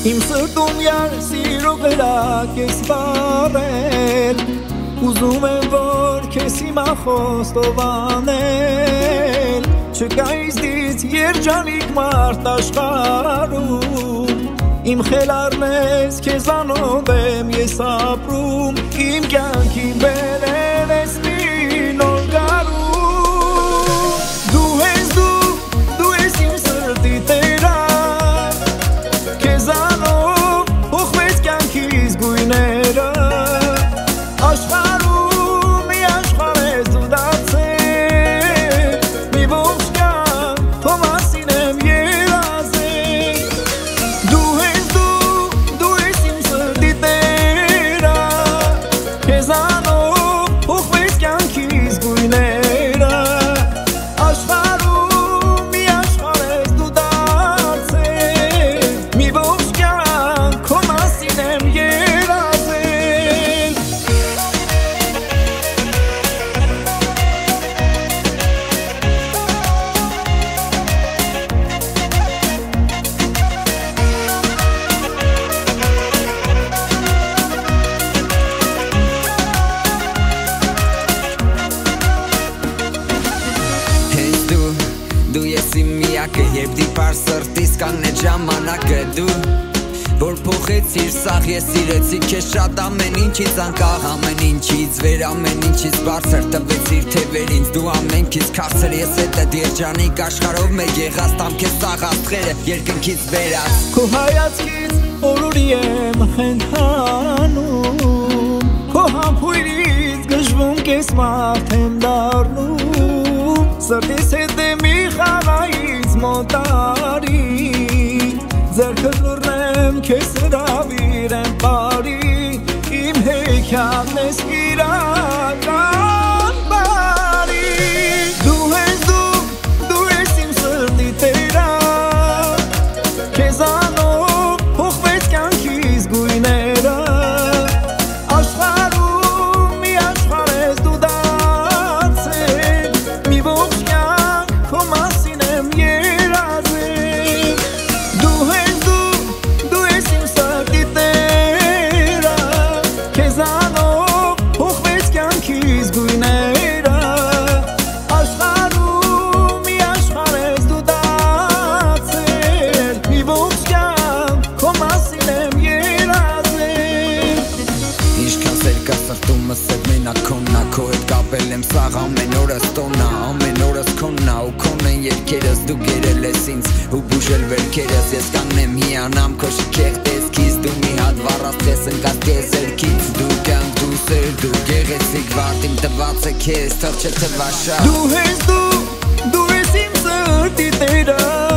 Իմ սրտում յար սիրո կրակ ես վառել Ուզում եմ որ քեզ հիմա խոստով անել Չկա իզդից երջանիկ մարդ աշխարհում Իմ խելառն ես քեզանով եմ ես ապրում Իմ կյանքի բերել ես մի նոր գարուն Դու ես իմ սրտի տերը Քեզանով փոխվեց կյանքիս գույները Աշխարհում մի աշխարհ ես դու դարձել Մի ողջ կյանք քո մասին եմ երազել Դու ես իմ սրտի տերը Քեզանով փոխվեց կյանքիս գույները Աշխարհում մի աշխարհ ես դու դարձել Մի ողջ կյանք քո մասին եմ երազել Դու ես իմ միակը, երբ դիպար սրտիս կանգնեց ժամանակը Դու, որ փոխեցիր սաղ ես սիրեցի քեզ շատ ամեն ինչից անկախ Ամեն ինչից վեր ամեն ինչից բարձր տվեցիր թևերինց Դու ամենքից քաղցր ես հետդ երջանիկ աշխարհով մեկ եղած Տամ քեզ սաղ աստղերը երկնքից վերած Քո հայացքից օրորի եմ խենթանում Քո համբույրից գժվում կես մարդ եմ դառնում Սրտիս հետ է մի խաղայից մոտարի Ձեռքդ լռնեմ քեզ հրավիրեմ բարի Իմ հեքիաթն ես իրական բարի Դու ես իմ սրտի տերը Քեզանով փոխվեց կյանքիս գույները Աշխարհում մի աշխարհ ես դու դարձել Մի ողջ կյանք քո մասին եմ երազել Դու ես իմ սրտի տերը Քեզանով փոխվեց կյանքիս գույները Աշխարհում մի աշխարհ ես դու դարձել Մի ողջ կյանք քո մասին եմ երազել Ինչքան սեր կա սրտումս հետ մենակ քոննա Քո հետ կապել եմ սաղ ամեն օրս տոննա Ամեն օրս քոննա ու քոն են երկերս Դու գերել ես ինձ ու բուժել վերքերս Ես կանեմ հիանամ քո շքեղ տեսքից Դու մի հատ վառած քեզ ընկած քեզ երքից Դու կյանք դու սեր դու գեղեցիկ վարդ Իմ տված է քեզ թող չթվա շատ Դու ես իմ սրտի տերը